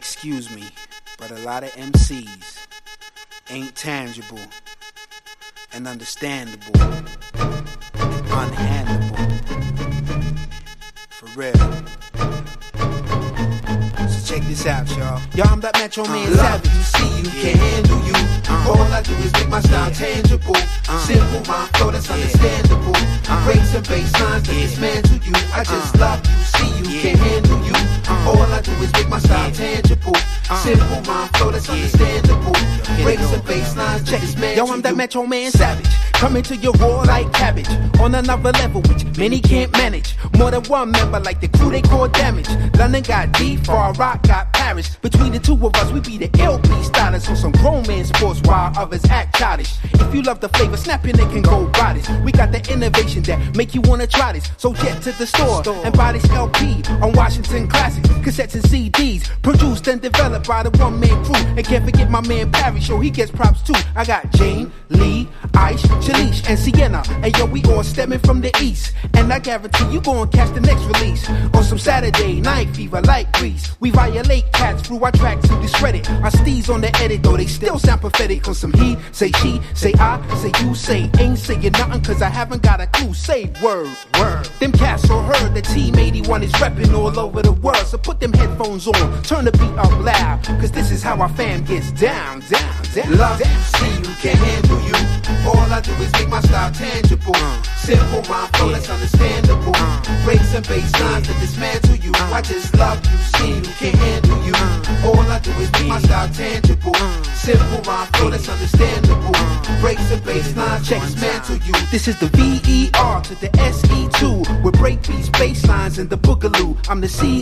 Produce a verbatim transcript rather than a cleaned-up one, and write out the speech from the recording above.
Excuse me, but a lot of M Cs ain't tangible and understandable and unhandleable. For real. So check this out, y'all. Y'all, I'm that Metro Man uh, Savage. You see, you can't handle you. Uh, All I do is make my style tangible. Uh, Simple, my flow that's yeah. understandable. Uh, Breaks and bass lines that yeah. dismantle you. I just uh, love you. See, you yeah. can't handle you. Uh, All I do is make my style yeah. tangible. Uh, Simple, my flow that's yeah. understandable. Breaks and bass lines that dismantle you. Yo, I'm that Metro Man Savage. Coming to your raw like cabbage. On another level, which many can't manage. More than one member like the crew they call Damage. London got D, Far Rock got Paris. Between the two of us, we be the L P stylers on some grown man sports while others act childish. If you love the flavor, snap your neck and go buy this. We got the innovation that make you wanna try this. So jet to the store and buy this L P on Washington Classics, cassettes and C Ds, produced and developed by the one man crew. And can't forget my man Parry, show he gets props too. I got Jane, Lee, Ice, Shalish, and Sienna. And yo, we all stemming from the east. And I guarantee you gon' catch the next release on some Saturday night fever like Grease. We violate cats through our tracks to discredit our steez on the edit, though they still sound pathetic. On some he, say she, say I, say you, say ain't saying nothing cause I haven't got a clue. Say word, word. Them cats all heard that Team eighty-one is reppin' all over the world. So put them headphones on, turn the beat up loud, cause this is how our fam gets down, down, down. Love you, see you, can't handle you. All I do is make my style tangible. Uh, Simple, my flow that's understandable. Uh, Breaks and bass lines that dismantle you. Uh, I just love you, see you, can't handle you. Uh, All I do is make my style tangible. Uh, Simple, my flow that's understandable. Uh, Breaks and bass lines that dismantle you. This is the V E R to the S E two with breakbeats, bass lines, and the boogaloo. I'm the C